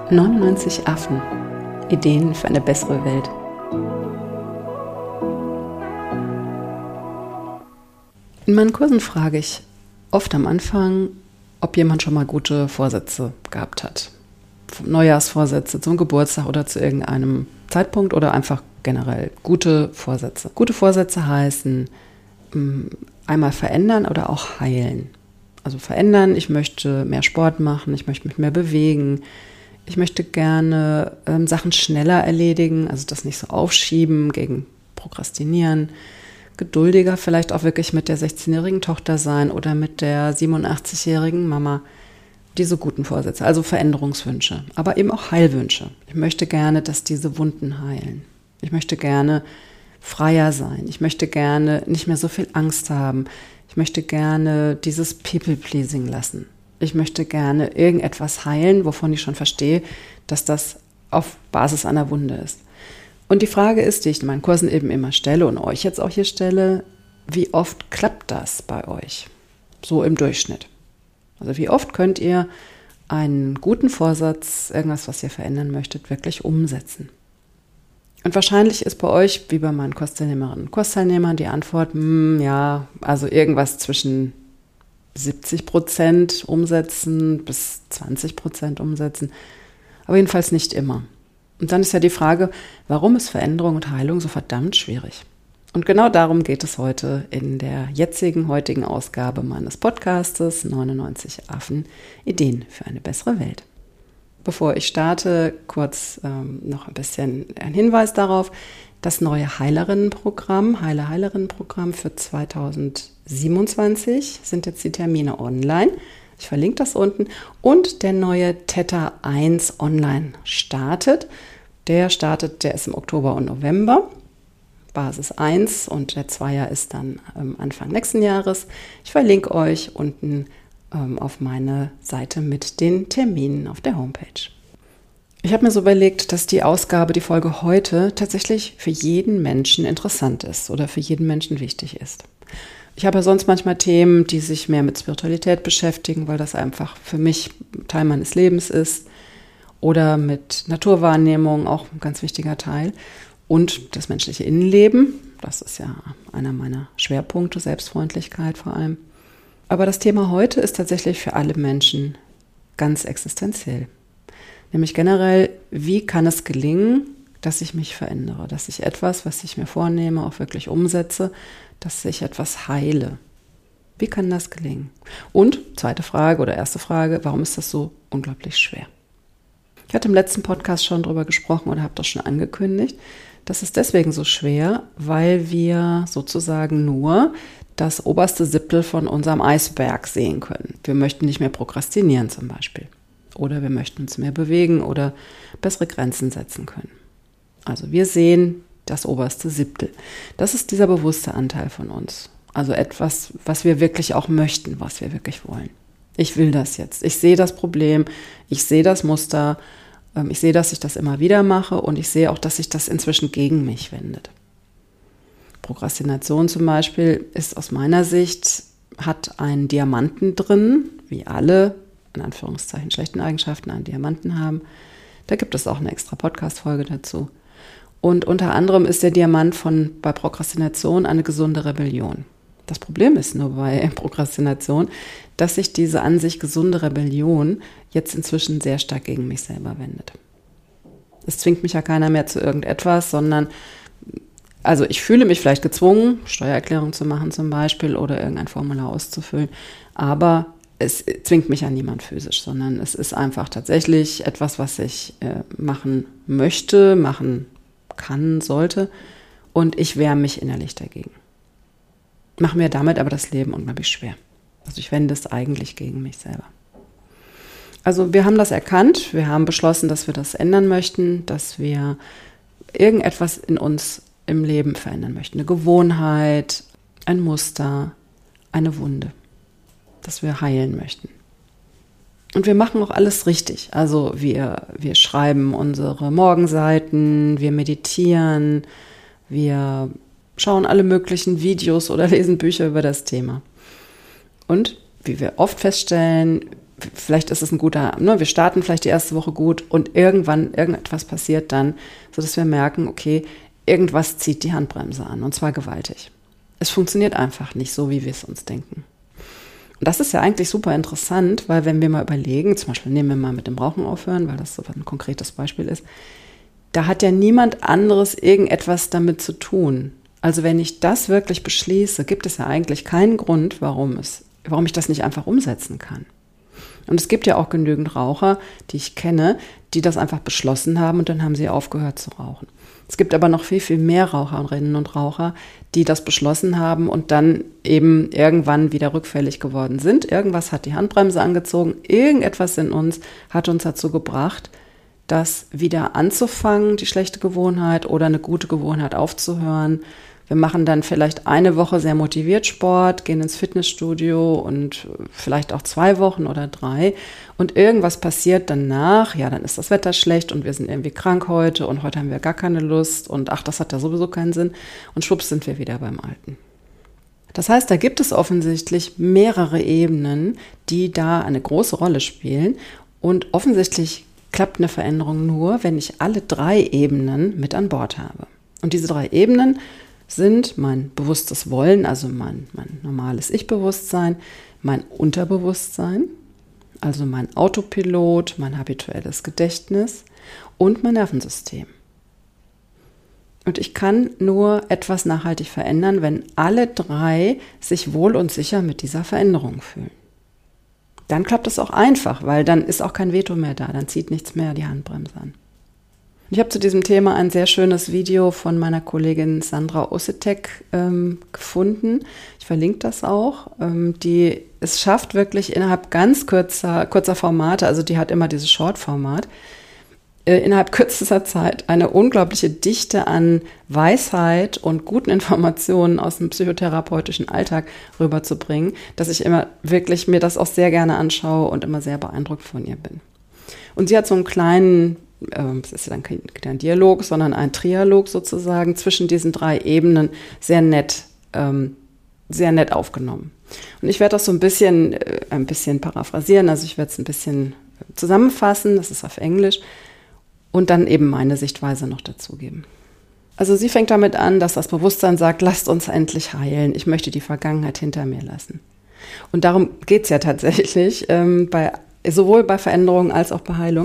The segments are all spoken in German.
99 Affen. Ideen für eine bessere Welt. In meinen Kursen frage ich oft am Anfang, ob jemand schon mal gute Vorsätze gehabt hat. Neujahrsvorsätze zum Geburtstag oder zu irgendeinem Zeitpunkt oder einfach generell gute Vorsätze. Gute Vorsätze heißen einmal verändern oder auch heilen. Also verändern, ich möchte mehr Sport machen, ich möchte mich mehr bewegen, ich möchte gerne Sachen schneller erledigen, also das nicht so aufschieben, gegen Prokrastinieren, geduldiger vielleicht auch wirklich mit der 16-jährigen Tochter sein oder mit der 87-jährigen Mama. Diese guten Vorsätze, also Veränderungswünsche, aber eben auch Heilwünsche. Ich möchte gerne, dass diese Wunden heilen. Ich möchte gerne freier sein. Ich möchte gerne nicht mehr so viel Angst haben. Ich möchte gerne dieses People-Pleasing lassen. Ich möchte gerne irgendetwas heilen, wovon ich schon verstehe, dass das auf Basis einer Wunde ist. Und die Frage ist, die ich in meinen Kursen eben immer stelle und euch jetzt auch hier stelle, wie oft klappt das bei euch? So im Durchschnitt. Also wie oft könnt ihr einen guten Vorsatz, irgendwas, was ihr verändern möchtet, wirklich umsetzen? Und wahrscheinlich ist bei euch, wie bei meinen Kursteilnehmerinnen und Kursteilnehmern, die Antwort, ja, also irgendwas zwischen 70% umsetzen bis 20% umsetzen, aber jedenfalls nicht immer. Und dann ist ja die Frage, warum ist Veränderung und Heilung so verdammt schwierig? Und genau darum geht es heute in der heutigen Ausgabe meines Podcastes 99 Affen, Ideen für eine bessere Welt. Bevor ich starte, kurz noch ein bisschen ein Hinweis darauf, das neue Heilerinnenprogramm für 2027 sind jetzt die Termine online. Ich verlinke das unten. Und der neue Theta 1 online startet. Der ist im Oktober und November. Basis 1 und der Zweier ist dann Anfang nächsten Jahres. Ich verlinke euch unten auf meine Seite mit den Terminen auf der Homepage. Ich habe mir so überlegt, dass die Folge heute tatsächlich für jeden Menschen interessant ist oder für jeden Menschen wichtig ist. Ich habe ja sonst manchmal Themen, die sich mehr mit Spiritualität beschäftigen, weil das einfach für mich Teil meines Lebens ist. Oder mit Naturwahrnehmung, auch ein ganz wichtiger Teil. Und das menschliche Innenleben, das ist ja einer meiner Schwerpunkte, Selbstfreundlichkeit vor allem. Aber das Thema heute ist tatsächlich für alle Menschen ganz existenziell. Nämlich generell, wie kann es gelingen, dass ich mich verändere, dass ich etwas, was ich mir vornehme, auch wirklich umsetze, dass ich etwas heile. Wie kann das gelingen? Und zweite Frage oder erste Frage, warum ist das so unglaublich schwer? Ich hatte im letzten Podcast schon drüber gesprochen oder habe das schon angekündigt. Das ist deswegen so schwer, weil wir sozusagen nur das oberste Siebtel von unserem Eisberg sehen können. Wir möchten nicht mehr prokrastinieren zum Beispiel. Oder wir möchten uns mehr bewegen oder bessere Grenzen setzen können. Also wir sehen das oberste Siebtel. Das ist dieser bewusste Anteil von uns. Also etwas, was wir wirklich auch möchten, was wir wirklich wollen. Ich will das jetzt. Ich sehe das Problem, ich sehe das Muster, ich sehe, dass ich das immer wieder mache und ich sehe auch, dass sich das inzwischen gegen mich wendet. Prokrastination zum Beispiel ist aus meiner Sicht, hat einen Diamanten drin, wie alle, in Anführungszeichen, schlechten Eigenschaften einen Diamanten haben. Da gibt es auch eine extra Podcast-Folge dazu. Und unter anderem ist der Diamant bei Prokrastination eine gesunde Rebellion. Das Problem ist nur bei Prokrastination, dass sich diese an sich gesunde Rebellion jetzt inzwischen sehr stark gegen mich selber wendet. Es zwingt mich ja keiner mehr zu irgendetwas, sondern, also ich fühle mich vielleicht gezwungen, Steuererklärung zu machen zum Beispiel oder irgendein Formular auszufüllen, aber es zwingt mich ja niemand physisch, sondern es ist einfach tatsächlich etwas, was ich machen möchte, machen kann, sollte und ich wehre mich innerlich dagegen. Mache mir damit aber das Leben unglaublich schwer. Also ich wende es eigentlich gegen mich selber. Also wir haben das erkannt, wir haben beschlossen, dass wir das ändern möchten, dass wir irgendetwas in uns im Leben verändern möchten. Eine Gewohnheit, ein Muster, eine Wunde, dass wir heilen möchten. Und wir machen auch alles richtig. Also wir schreiben unsere Morgenseiten, wir meditieren, wir schauen alle möglichen Videos oder lesen Bücher über das Thema. Und wie wir oft feststellen, vielleicht ist es ein guter, ne, wir starten vielleicht die erste Woche gut und irgendetwas passiert dann, sodass wir merken, okay, irgendwas zieht die Handbremse an und zwar gewaltig. Es funktioniert einfach nicht so, wie wir es uns denken. Und das ist ja eigentlich super interessant, weil wenn wir mal überlegen, zum Beispiel nehmen wir mal mit dem Rauchen aufhören, weil das so ein konkretes Beispiel ist, da hat ja niemand anderes irgendetwas damit zu tun. Also wenn ich das wirklich beschließe, gibt es ja eigentlich keinen Grund, warum ich das nicht einfach umsetzen kann. Und es gibt ja auch genügend Raucher, die ich kenne, die das einfach beschlossen haben und dann haben sie aufgehört zu rauchen. Es gibt aber noch viel, viel mehr Raucherinnen und Raucher, die das beschlossen haben und dann eben irgendwann wieder rückfällig geworden sind. Irgendwas hat die Handbremse angezogen, irgendetwas in uns hat uns dazu gebracht, das wieder anzufangen, die schlechte Gewohnheit oder eine gute Gewohnheit aufzuhören. Wir machen dann vielleicht eine Woche sehr motiviert Sport, gehen ins Fitnessstudio und vielleicht auch 2 Wochen oder 3. Und irgendwas passiert danach, ja, dann ist das Wetter schlecht und wir sind irgendwie krank heute und heute haben wir gar keine Lust und ach, das hat ja sowieso keinen Sinn. Und schwupps sind wir wieder beim Alten. Das heißt, da gibt es offensichtlich mehrere Ebenen, die da eine große Rolle spielen. Und offensichtlich klappt eine Veränderung nur, wenn ich alle 3 Ebenen mit an Bord habe. Und diese 3 Ebenen sind mein bewusstes Wollen, also mein normales Ich-Bewusstsein, mein Unterbewusstsein, also mein Autopilot, mein habituelles Gedächtnis und mein Nervensystem. Und ich kann nur etwas nachhaltig verändern, wenn alle 3 sich wohl und sicher mit dieser Veränderung fühlen. Dann klappt es auch einfach, weil dann ist auch kein Veto mehr da, dann zieht nichts mehr die Handbremse an. Ich habe zu diesem Thema ein sehr schönes Video von meiner Kollegin Sandra Ossetek gefunden. Ich verlinke das auch. Die es schafft wirklich innerhalb ganz kurzer Formate, also die hat immer dieses Short-Format, innerhalb kürzester Zeit eine unglaubliche Dichte an Weisheit und guten Informationen aus dem psychotherapeutischen Alltag rüberzubringen, dass ich immer wirklich mir das auch sehr gerne anschaue und immer sehr beeindruckt von ihr bin. Und sie hat so einen kleinen, es ist ja dann kein Dialog, sondern ein Trialog sozusagen zwischen diesen 3 Ebenen sehr nett aufgenommen. Und ich werde das so ein bisschen paraphrasieren, also ich werde es ein bisschen zusammenfassen, das ist auf Englisch, und dann eben meine Sichtweise noch dazugeben. Also sie fängt damit an, dass das Bewusstsein sagt, lasst uns endlich heilen, ich möchte die Vergangenheit hinter mir lassen. Und darum geht es ja tatsächlich, sowohl bei Veränderung als auch bei Heilung,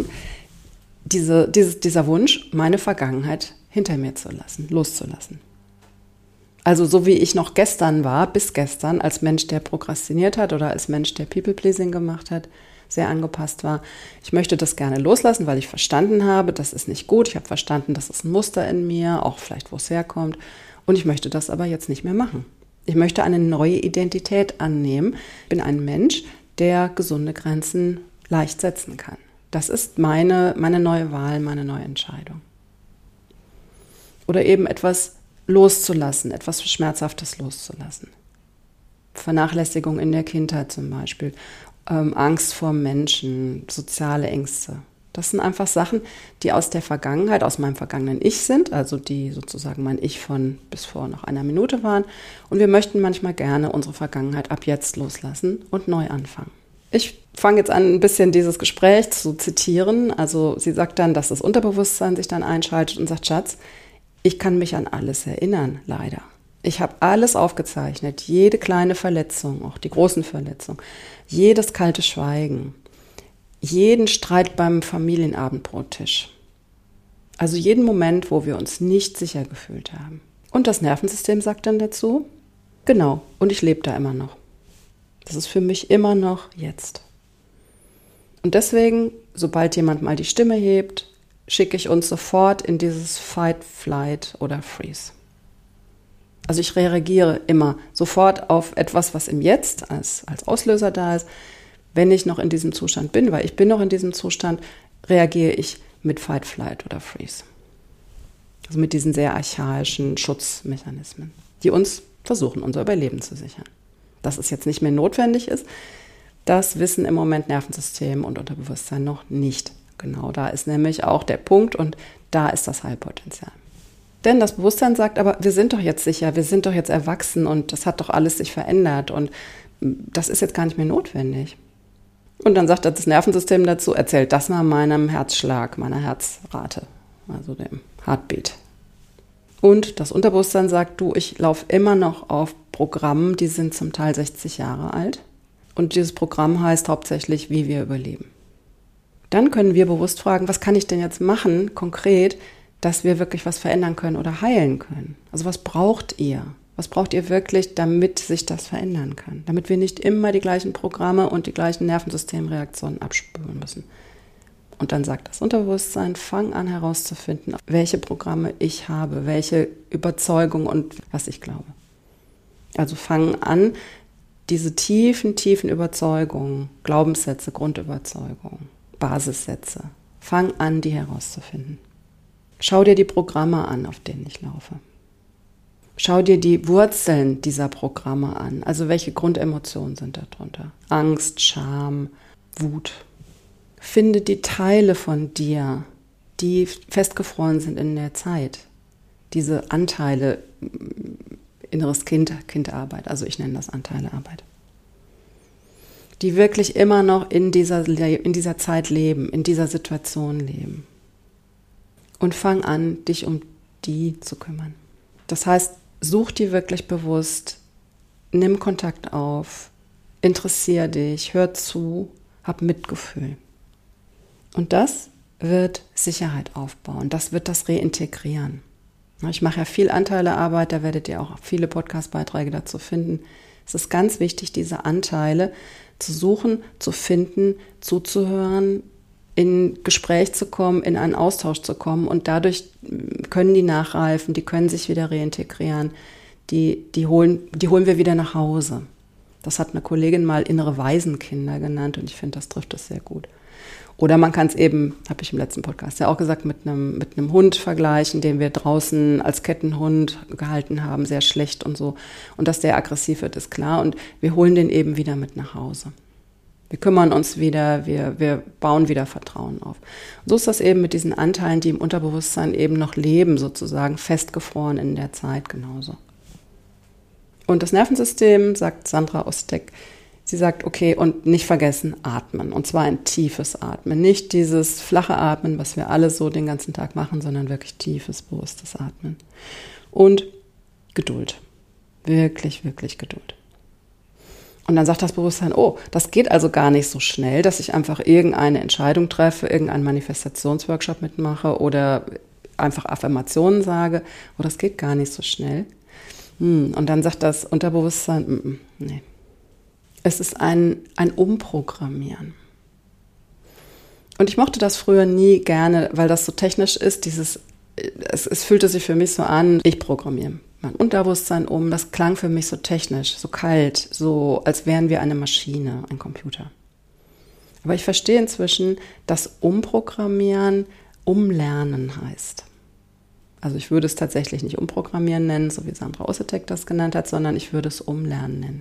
dieser Wunsch, meine Vergangenheit hinter mir zu lassen, loszulassen. Also so wie ich noch gestern war, bis gestern, als Mensch, der prokrastiniert hat oder als Mensch, der People-Pleasing gemacht hat, sehr angepasst war. Ich möchte das gerne loslassen, weil ich verstanden habe, das ist nicht gut. Ich habe verstanden, das ist ein Muster in mir, auch vielleicht, wo es herkommt. Und ich möchte das aber jetzt nicht mehr machen. Ich möchte eine neue Identität annehmen. Ich bin ein Mensch, der gesunde Grenzen leicht setzen kann. Das ist meine neue Wahl, meine neue Entscheidung. Oder eben etwas loszulassen, etwas Schmerzhaftes loszulassen. Vernachlässigung in der Kindheit zum Beispiel. Angst vor Menschen, soziale Ängste. Das sind einfach Sachen, die aus der Vergangenheit, aus meinem vergangenen Ich sind, also die sozusagen mein Ich von bis vor noch einer Minute waren. Und wir möchten manchmal gerne unsere Vergangenheit ab jetzt loslassen und neu anfangen. Ich fange jetzt an, ein bisschen dieses Gespräch zu zitieren. Also sie sagt dann, dass das Unterbewusstsein sich dann einschaltet und sagt, Schatz, ich kann mich an alles erinnern, leider. Ich habe alles aufgezeichnet, jede kleine Verletzung, auch die großen Verletzungen, jedes kalte Schweigen, jeden Streit beim Familienabendbrottisch. Also jeden Moment, wo wir uns nicht sicher gefühlt haben. Und das Nervensystem sagt dann dazu, genau, und ich lebe da immer noch. Das ist für mich immer noch jetzt. Und deswegen, sobald jemand mal die Stimme hebt, schicke ich uns sofort in dieses Fight, Flight oder Freeze. Also ich reagiere immer sofort auf etwas, was im Jetzt als Auslöser da ist. Wenn ich noch in diesem Zustand bin, weil ich bin noch in diesem Zustand, reagiere ich mit Fight, Flight oder Freeze. Also mit diesen sehr archaischen Schutzmechanismen, die uns versuchen, unser Überleben zu sichern. Dass es jetzt nicht mehr notwendig ist, das wissen im Moment Nervensystem und Unterbewusstsein noch nicht. Genau, da ist nämlich auch der Punkt und da ist das Heilpotenzial. Denn das Bewusstsein sagt aber, wir sind doch jetzt sicher, wir sind doch jetzt erwachsen und das hat doch alles sich verändert und das ist jetzt gar nicht mehr notwendig. Und dann sagt das Nervensystem dazu, erzählt das mal meinem Herzschlag, meiner Herzrate, also dem Heartbeat. Und das Unterbewusstsein sagt, du, ich laufe immer noch auf Programmen, die sind zum Teil 60 Jahre alt. Und dieses Programm heißt hauptsächlich, wie wir überleben. Dann können wir bewusst fragen, was kann ich denn jetzt machen, konkret, dass wir wirklich was verändern können oder heilen können. Also was braucht ihr? Was braucht ihr wirklich, damit sich das verändern kann? Damit wir nicht immer die gleichen Programme und die gleichen Nervensystemreaktionen abspüren müssen. Und dann sagt das Unterbewusstsein, fang an herauszufinden, welche Programme ich habe, welche Überzeugung und was ich glaube. Also fang an, diese tiefen Überzeugungen, Glaubenssätze, Grundüberzeugungen, Basissätze, fang an, die herauszufinden. Schau dir die Programme an, auf denen ich laufe. Schau dir die Wurzeln dieser Programme an. Also welche Grundemotionen sind darunter? Angst, Scham, Wut. Finde die Teile von dir, die festgefroren sind in der Zeit. Diese Anteile, inneres Kind, Kindarbeit, also ich nenne das Anteilearbeit. Die wirklich immer noch in dieser Zeit leben, in dieser Situation leben. Und fang an, dich um die zu kümmern. Das heißt, such dir wirklich bewusst, nimm Kontakt auf, interessier dich, hör zu, hab Mitgefühl. Und das wird Sicherheit aufbauen, das wird das reintegrieren. Ich mache ja viel Anteilearbeit, da werdet ihr auch viele Podcast-Beiträge dazu finden. Es ist ganz wichtig, diese Anteile zu suchen, zu finden, zuzuhören, in Gespräch zu kommen, in einen Austausch zu kommen und dadurch können die nachreifen, die können sich wieder reintegrieren, die holen wir wieder nach Hause. Das hat eine Kollegin mal innere Waisenkinder genannt und ich finde, das trifft das sehr gut. Oder man kann es eben, habe ich im letzten Podcast ja auch gesagt, mit einem Hund vergleichen, den wir draußen als Kettenhund gehalten haben, sehr schlecht und so. Und dass der aggressiv wird, ist klar. Und wir holen den eben wieder mit nach Hause. Wir kümmern uns wieder, wir bauen wieder Vertrauen auf. Und so ist das eben mit diesen Anteilen, die im Unterbewusstsein eben noch leben, sozusagen festgefroren in der Zeit genauso. Und das Nervensystem, sagt Sandra Ostek, sie sagt, okay, und nicht vergessen, atmen. Und zwar ein tiefes Atmen. Nicht dieses flache Atmen, was wir alle so den ganzen Tag machen, sondern wirklich tiefes, bewusstes Atmen. Und Geduld. Wirklich, wirklich Geduld. Und dann sagt das Bewusstsein, oh, das geht also gar nicht so schnell, dass ich einfach irgendeine Entscheidung treffe, irgendeinen Manifestationsworkshop mitmache oder einfach Affirmationen sage. Oh, das geht gar nicht so schnell. Und dann sagt das Unterbewusstsein, nee. Es ist ein Umprogrammieren. Und ich mochte das früher nie gerne, weil das so technisch ist, es fühlte sich für mich so an, ich programmiere mein Unterbewusstsein um. Das klang für mich so technisch, so kalt, so als wären wir eine Maschine, ein Computer. Aber ich verstehe inzwischen, dass Umprogrammieren Umlernen heißt. Also ich würde es tatsächlich nicht Umprogrammieren nennen, so wie Sandra Ostek das genannt hat, sondern ich würde es Umlernen nennen.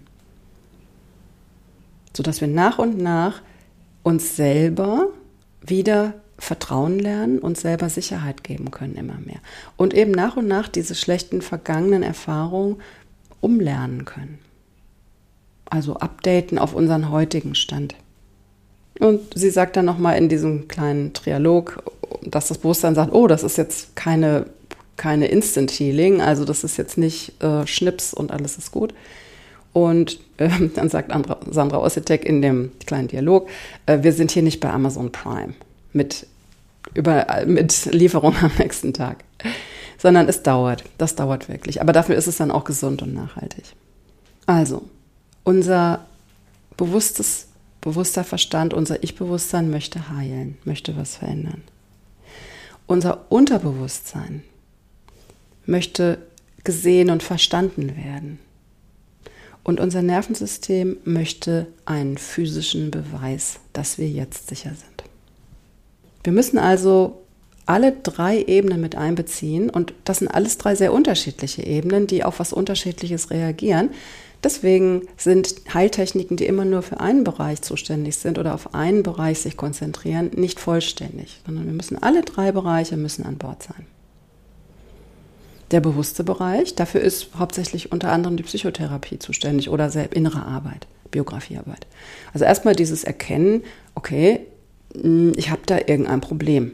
Sodass wir nach und nach uns selber wieder Vertrauen lernen, uns selber Sicherheit geben können immer mehr. Und eben nach und nach diese schlechten vergangenen Erfahrungen umlernen können. Also updaten auf unseren heutigen Stand. Und sie sagt dann nochmal in diesem kleinen Trialog, dass das Bewusstsein sagt, oh, das ist jetzt keine Instant Healing, also das ist jetzt nicht Schnips und alles ist gut. Und dann sagt Sandra Ostek in dem kleinen Dialog, wir sind hier nicht bei Amazon Prime mit Lieferung am nächsten Tag, sondern das dauert wirklich. Aber dafür ist es dann auch gesund und nachhaltig. Also, unser bewusster Verstand, unser Ich-Bewusstsein möchte heilen, möchte was verändern. Unser Unterbewusstsein möchte gesehen und verstanden werden. Und unser Nervensystem möchte einen physischen Beweis, dass wir jetzt sicher sind. Wir müssen also alle 3 Ebenen mit einbeziehen und das sind alles 3 sehr unterschiedliche Ebenen, die auf was Unterschiedliches reagieren. Deswegen sind Heiltechniken, die immer nur für einen Bereich zuständig sind oder auf einen Bereich sich konzentrieren, nicht vollständig, sondern wir müssen alle 3 Bereiche müssen an Bord sein. Der bewusste Bereich, dafür ist hauptsächlich unter anderem die Psychotherapie zuständig oder innere Arbeit, Biografiearbeit. Also erstmal dieses Erkennen, okay, ich habe da irgendein Problem.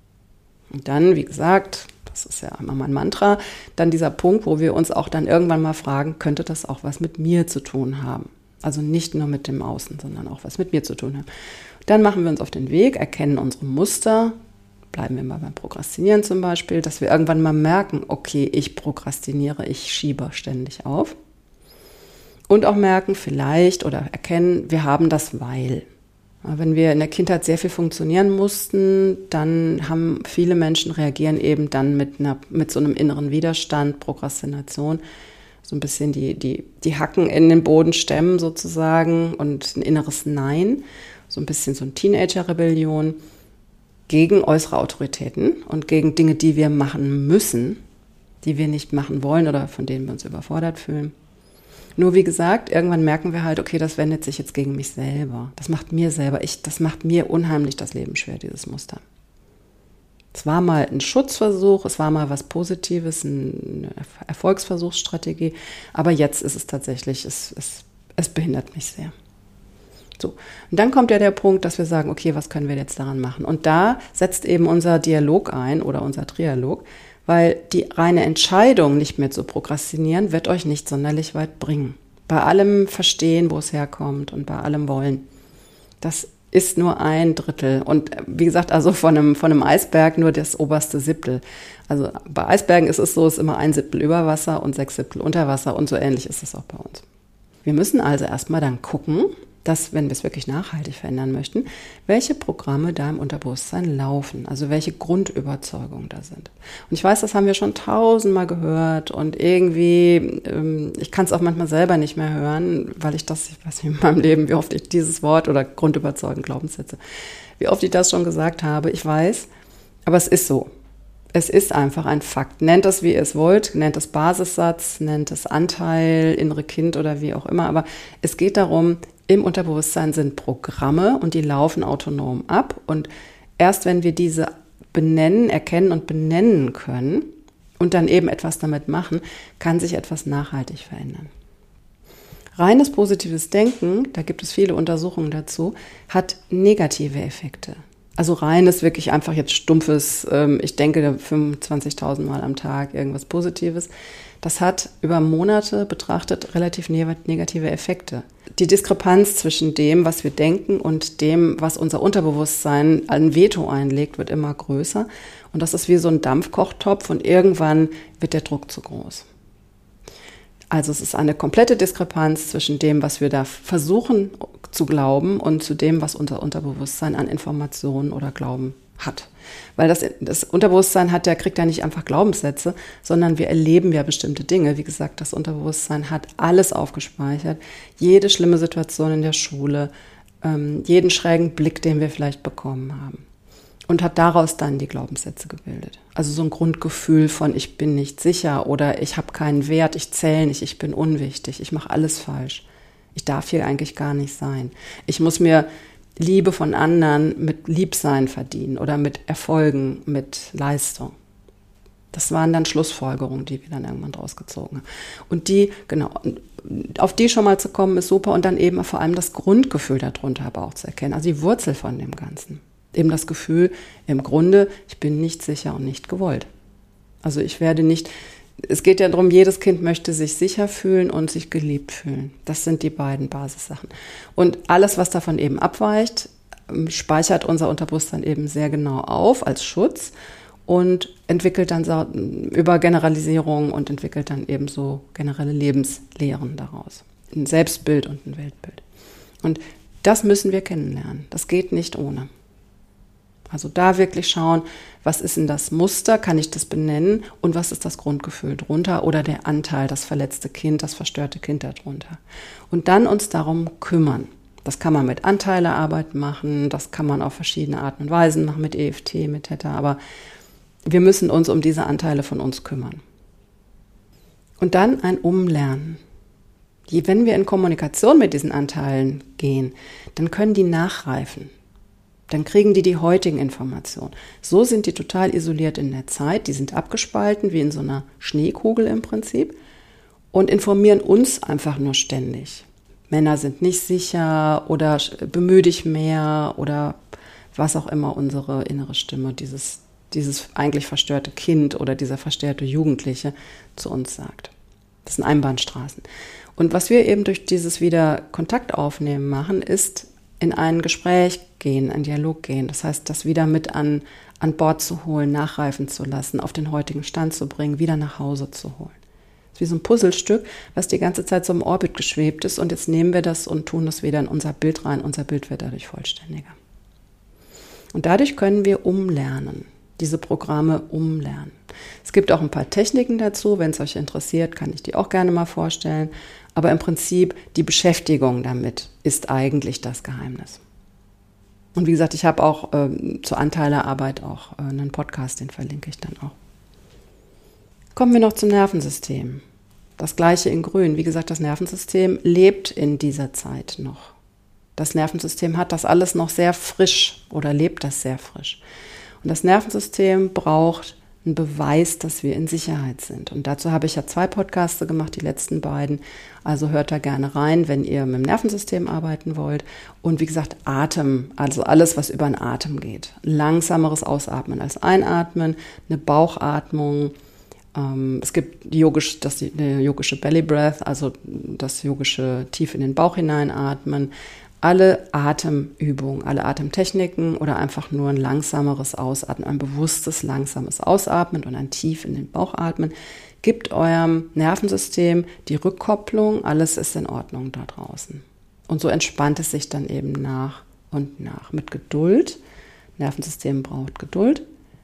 Und dann, wie gesagt, das ist ja immer mein Mantra, dann dieser Punkt, wo wir uns auch dann irgendwann mal fragen, könnte das auch was mit mir zu tun haben? Also nicht nur mit dem Außen, sondern auch was mit mir zu tun haben. Dann machen wir uns auf den Weg, erkennen unsere Muster, bleiben wir mal beim Prokrastinieren zum Beispiel, dass wir irgendwann mal merken, okay, ich prokrastiniere, ich schiebe ständig auf. Und auch merken vielleicht oder erkennen, wir haben das weil. Wenn wir in der Kindheit sehr viel funktionieren mussten, dann haben viele Menschen reagieren eben dann mit so einem inneren Widerstand, Prokrastination, so ein bisschen die Hacken in den Boden stemmen sozusagen und ein inneres Nein, so ein bisschen so eine Teenager-Rebellion gegen äußere Autoritäten und gegen Dinge, die wir machen müssen, die wir nicht machen wollen oder von denen wir uns überfordert fühlen. Nur wie gesagt, irgendwann merken wir halt, okay, das wendet sich jetzt gegen mich selber. Das macht mir selber, das macht mir unheimlich das Leben schwer, dieses Muster. Es war mal ein Schutzversuch, es war mal was Positives, eine Erfolgsversuchsstrategie, aber jetzt ist es tatsächlich, es behindert mich sehr. So. Und dann kommt ja der Punkt, dass wir sagen, okay, was können wir jetzt daran machen? Und da setzt eben unser Dialog ein oder unser Trialog, weil die reine Entscheidung, nicht mehr zu prokrastinieren, wird euch nicht sonderlich weit bringen. Bei allem Verstehen, wo es herkommt und bei allem Wollen. Das ist nur 1/3. Und wie gesagt, also von einem Eisberg nur das oberste Siebtel. Also bei Eisbergen ist es so, es ist immer 1/7 über Wasser und 6/7 unter Wasser und so ähnlich ist es auch bei uns. Wir müssen also erstmal dann gucken, dass, wenn wir es wirklich nachhaltig verändern möchten, welche Programme da im Unterbewusstsein laufen, also welche Grundüberzeugungen da sind. Und ich weiß, das haben wir schon 1000-mal gehört und irgendwie, ich kann es auch manchmal selber nicht mehr hören, weil ich weiß nicht in meinem Leben, wie oft ich dieses Wort oder Grundüberzeugung, Glaubenssätze, wie oft ich das schon gesagt habe, ich weiß, aber es ist so. Es ist einfach ein Fakt. Nennt es, wie ihr es wollt, nennt es Basissatz, nennt es Anteil, innere Kind oder wie auch immer, aber es geht darum, im Unterbewusstsein sind Programme und die laufen autonom ab. Und erst wenn wir diese erkennen und benennen können und dann eben etwas damit machen, kann sich etwas nachhaltig verändern. Reines positives Denken, da gibt es viele Untersuchungen dazu, hat negative Effekte. Also reines, wirklich einfach jetzt stumpfes, ich denke 25.000 Mal am Tag irgendwas Positives. Das hat über Monate betrachtet relativ negative Effekte. Die Diskrepanz zwischen dem, was wir denken und dem, was unser Unterbewusstsein ein Veto einlegt, wird immer größer. Und das ist wie so ein Dampfkochtopf und irgendwann wird der Druck zu groß. Also es ist eine komplette Diskrepanz zwischen dem, was wir da versuchen zu glauben und zu dem, was unser Unterbewusstsein an Informationen oder Glauben hat. Weil das Unterbewusstsein kriegt ja nicht einfach Glaubenssätze, sondern wir erleben ja bestimmte Dinge. Wie gesagt, das Unterbewusstsein hat alles aufgespeichert. Jede schlimme Situation in der Schule, jeden schrägen Blick, den wir vielleicht bekommen haben. Und hat daraus dann die Glaubenssätze gebildet. Also so ein Grundgefühl von ich bin nicht sicher oder ich habe keinen Wert, ich zähle nicht, ich bin unwichtig, ich mache alles falsch. Ich darf hier eigentlich gar nicht sein. Ich muss mir Liebe von anderen mit Liebsein verdienen oder mit Erfolgen, mit Leistung. Das waren dann Schlussfolgerungen, die wir dann irgendwann draus gezogen haben. Und auf die schon mal zu kommen, ist super. Und dann eben vor allem das Grundgefühl darunter aber auch zu erkennen. Also die Wurzel von dem Ganzen. Eben das Gefühl, im Grunde, ich bin nicht sicher und nicht gewollt. Also es geht ja darum, jedes Kind möchte sich sicher fühlen und sich geliebt fühlen. Das sind die beiden Basissachen. Und alles, was davon eben abweicht, speichert unser Unterbewusstsein eben sehr genau auf als Schutz und entwickelt dann über Generalisierung und entwickelt dann eben so generelle Lebenslehren daraus. Ein Selbstbild und ein Weltbild. Und das müssen wir kennenlernen. Das geht nicht ohne. Also da wirklich schauen, was ist denn das Muster, kann ich das benennen und was ist das Grundgefühl drunter oder der Anteil, das verletzte Kind, das verstörte Kind darunter. Und dann uns darum kümmern. Das kann man mit Anteilearbeit machen, das kann man auf verschiedene Arten und Weisen machen, mit EFT, mit Theta, aber wir müssen uns um diese Anteile von uns kümmern. Und dann ein Umlernen. Wenn wir in Kommunikation mit diesen Anteilen gehen, dann können die nachreifen. Dann kriegen die heutigen Informationen. So sind die total isoliert in der Zeit. Die sind abgespalten, wie in so einer Schneekugel im Prinzip und informieren uns einfach nur ständig. Männer sind nicht sicher oder bemühe dich mehr oder was auch immer unsere innere Stimme, dieses eigentlich verstörte Kind oder dieser verstörte Jugendliche zu uns sagt. Das sind Einbahnstraßen. Und was wir eben durch dieses wieder Kontakt aufnehmen machen, ist in ein Gespräch gehen, einen Dialog gehen. Das heißt, das wieder mit an Bord zu holen, nachreifen zu lassen, auf den heutigen Stand zu bringen, wieder nach Hause zu holen. Das ist wie so ein Puzzlestück, was die ganze Zeit so im Orbit geschwebt ist und jetzt nehmen wir das und tun das wieder in unser Bild rein. Unser Bild wird dadurch vollständiger. Und dadurch können wir umlernen, diese Programme umlernen. Es gibt auch ein paar Techniken dazu, wenn es euch interessiert, kann ich die auch gerne mal vorstellen. Aber im Prinzip die Beschäftigung damit ist eigentlich das Geheimnis. Und wie gesagt, ich habe auch zur Anteilerarbeit auch einen Podcast, den verlinke ich dann auch. Kommen wir noch zum Nervensystem. Das gleiche in Grün. Wie gesagt, das Nervensystem lebt in dieser Zeit noch. Das Nervensystem hat das alles noch sehr frisch oder lebt das sehr frisch. Und das Nervensystem braucht einen Beweis, dass wir in Sicherheit sind. Und dazu habe ich ja 2 Podcasts gemacht, die letzten beiden. Also hört da gerne rein, wenn ihr mit dem Nervensystem arbeiten wollt. Und wie gesagt, Atem, also alles, was über den Atem geht. Langsameres Ausatmen als Einatmen, eine Bauchatmung. Es gibt eine yogische Belly Breath, also das yogische tief in den Bauch hineinatmen. Alle Atemübungen, alle Atemtechniken oder einfach nur ein langsameres Ausatmen, ein bewusstes, langsames Ausatmen und ein tief in den Bauch atmen, gibt eurem Nervensystem die Rückkopplung, alles ist in Ordnung da draußen. Und so entspannt es sich dann eben nach und nach mit Geduld. Nervensystem braucht Geduld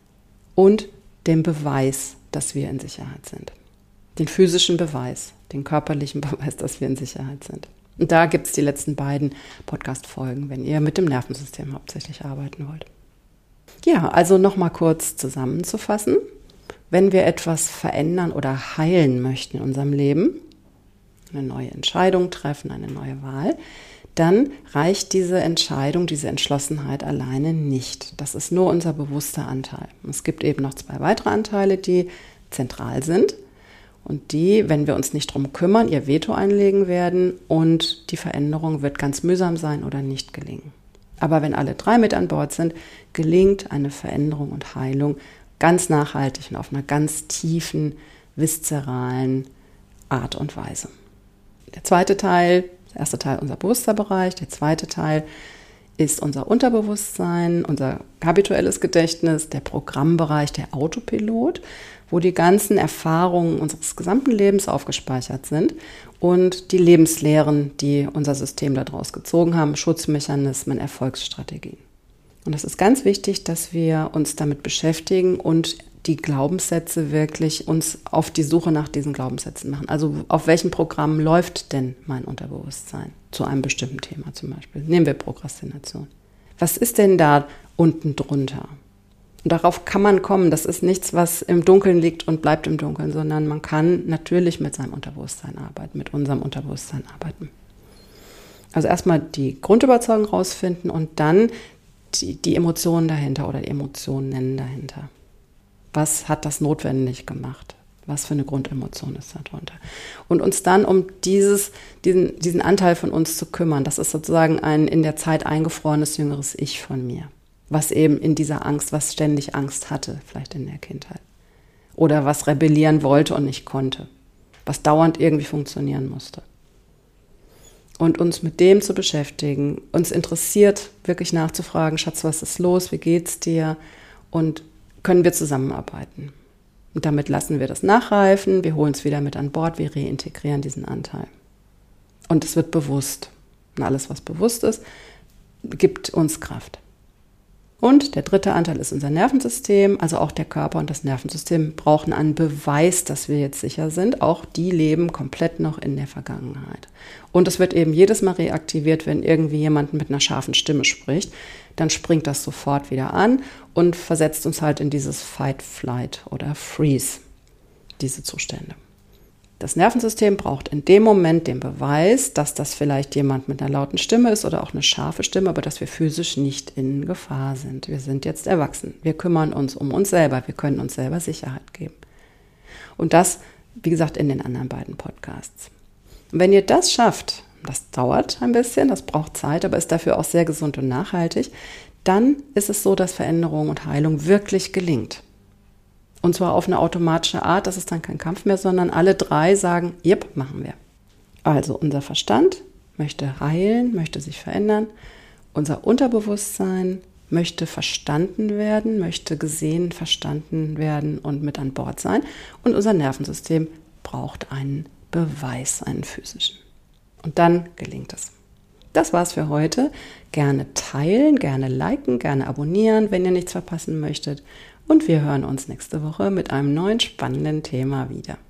und den Beweis, dass wir in Sicherheit sind. Den physischen Beweis, den körperlichen Beweis, dass wir in Sicherheit sind. Und da gibt es die letzten beiden Podcast-Folgen, wenn ihr mit dem Nervensystem hauptsächlich arbeiten wollt. Ja, also nochmal kurz zusammenzufassen. Wenn wir etwas verändern oder heilen möchten in unserem Leben, eine neue Entscheidung treffen, eine neue Wahl, dann reicht diese Entscheidung, diese Entschlossenheit alleine nicht. Das ist nur unser bewusster Anteil. Es gibt eben noch 2 weitere Anteile, die zentral sind. Und die, wenn wir uns nicht drum kümmern, ihr Veto einlegen werden und die Veränderung wird ganz mühsam sein oder nicht gelingen. Aber wenn alle 3 mit an Bord sind, gelingt eine Veränderung und Heilung ganz nachhaltig und auf einer ganz tiefen, viszeralen Art und Weise. Der zweite Teil, der erste Teil unser Bewusstseinsbereich, der zweite Teil ist unser Unterbewusstsein, unser habituelles Gedächtnis, der Programmbereich, der Autopilot, wo die ganzen Erfahrungen unseres gesamten Lebens aufgespeichert sind und die Lebenslehren, die unser System daraus gezogen haben, Schutzmechanismen, Erfolgsstrategien. Und es ist ganz wichtig, dass wir uns damit beschäftigen und die Glaubenssätze wirklich uns auf die Suche nach diesen Glaubenssätzen machen. Also auf welchen Programmen läuft denn mein Unterbewusstsein zu einem bestimmten Thema zum Beispiel? Nehmen wir Prokrastination. Was ist denn da unten drunter? Und darauf kann man kommen. Das ist nichts, was im Dunkeln liegt und bleibt im Dunkeln, sondern man kann natürlich mit seinem Unterbewusstsein arbeiten, mit unserem Unterbewusstsein arbeiten. Also erstmal die Grundüberzeugung rausfinden und dann die Emotionen dahinter oder die Emotionen dahinter. Was hat das notwendig gemacht? Was für eine Grundemotion ist da drunter? Und uns dann um diesen Anteil von uns zu kümmern. Das ist sozusagen ein in der Zeit eingefrorenes jüngeres Ich von mir. Was eben in dieser Angst, was ständig Angst hatte, vielleicht in der Kindheit. Oder was rebellieren wollte und nicht konnte. Was dauernd irgendwie funktionieren musste. Und uns mit dem zu beschäftigen, uns interessiert, wirklich nachzufragen, Schatz, was ist los, wie geht's dir? Und können wir zusammenarbeiten? Und damit lassen wir das nachreifen, wir holen es wieder mit an Bord, wir reintegrieren diesen Anteil. Und es wird bewusst. Und alles, was bewusst ist, gibt uns Kraft. Und der dritte Anteil ist unser Nervensystem, also auch der Körper und das Nervensystem brauchen einen Beweis, dass wir jetzt sicher sind. Auch die leben komplett noch in der Vergangenheit. Und es wird eben jedes Mal reaktiviert, wenn irgendwie jemand mit einer scharfen Stimme spricht. Dann springt das sofort wieder an und versetzt uns halt in dieses Fight, Flight oder Freeze, diese Zustände. Das Nervensystem braucht in dem Moment den Beweis, dass das vielleicht jemand mit einer lauten Stimme ist oder auch eine scharfe Stimme, aber dass wir physisch nicht in Gefahr sind. Wir sind jetzt erwachsen. Wir kümmern uns um uns selber. Wir können uns selber Sicherheit geben. Und das, wie gesagt, in den anderen beiden Podcasts. Und wenn ihr das schafft, das dauert ein bisschen, das braucht Zeit, aber ist dafür auch sehr gesund und nachhaltig, dann ist es so, dass Veränderung und Heilung wirklich gelingt. Und zwar auf eine automatische Art, das ist dann kein Kampf mehr, sondern alle drei sagen, jep, machen wir. Also unser Verstand möchte heilen, möchte sich verändern, unser Unterbewusstsein möchte verstanden werden, möchte gesehen, verstanden werden und mit an Bord sein. Und unser Nervensystem braucht einen Beweis, einen physischen. Und dann gelingt es. Das war's für heute. Gerne teilen, gerne liken, gerne abonnieren, wenn ihr nichts verpassen möchtet. Und wir hören uns nächste Woche mit einem neuen spannenden Thema wieder.